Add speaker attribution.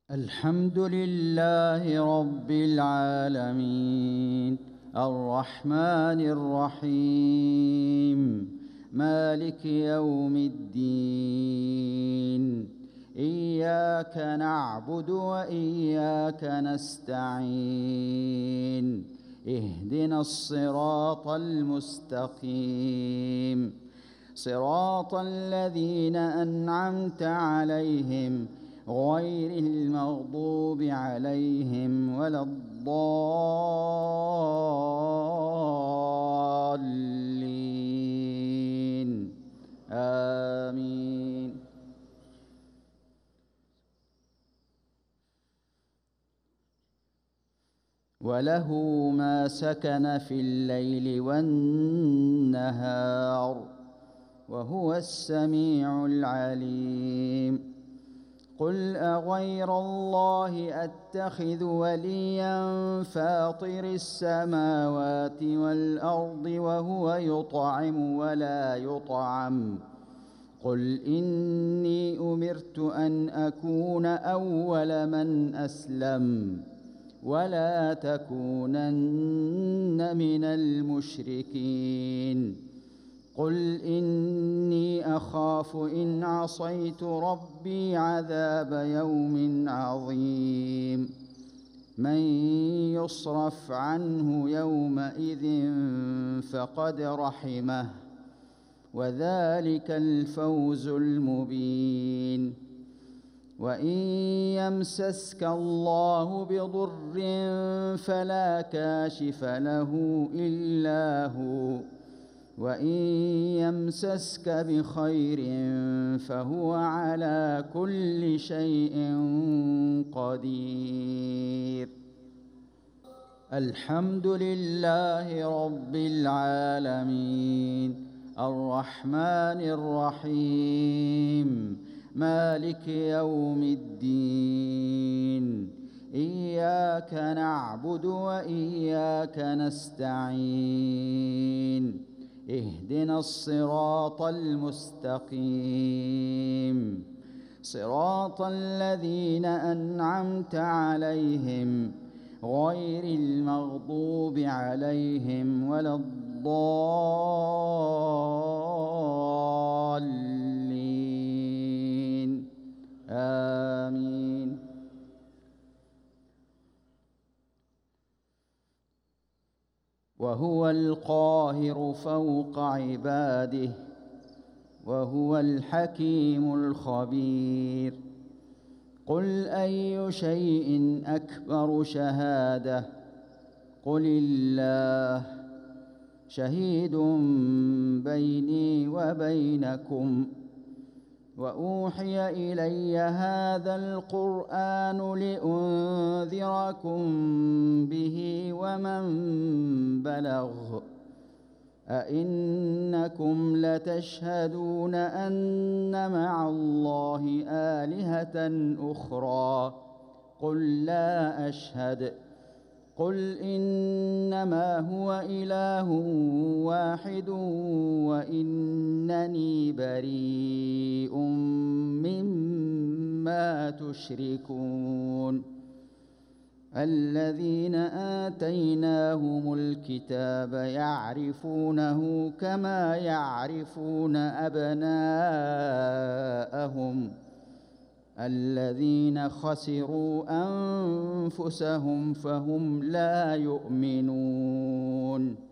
Speaker 1: الحمد لله رب العالمين الرحمن الرحيم مالك يوم الدين إياك نعبد وإياك نستعين اهدنا الصراط المستقيم صراط الذين أنعمت عليهم غير المغضوب عليهم ولا الضالين آمين. وله ما سكن في الليل والنهار وهو السميع العليم. قل أغير الله أتخذ وليا فاطر السماوات والأرض وهو يطعم ولا يطعم قل إني أمرت أن أكون أول من أسلم ولا تكونن من المشركين. قل إني أخاف إن عصيت ربي عذاب يوم عظيم. من يصرف عنه يومئذ فقد رحمه وذلك الفوز المبين. وإن يمسسك الله بضر فلا كاشف له إلا هو وإن يمسسك بخير فهو على كل شيء قدير. الحمد لله رب العالمين الرحمن الرحيم مالك يوم الدين إياك نعبد وإياك نستعين اهدنا الصراط المستقيم صراط الذين أنعمت عليهم غير المغضوب عليهم ولا الضالين آمين. وهو القاهر فوق عباده وهو الحكيم الخبير. قل أي شيء أكبر شهادة قل الله شهيد بيني وبينكم وأوحي إلي هذا القرآن لأنذركم به ومن بلغ أئنكم لتشهدون أن مع الله آلهة أخرى قل لا أشهد قل إنما هو إله واحد وإنني بريء مما تشركون. الذين آتيناهم الكتاب يعرفونه كما يعرفون أبناءهم الذين خسروا أنفسهم فهم لا يؤمنون.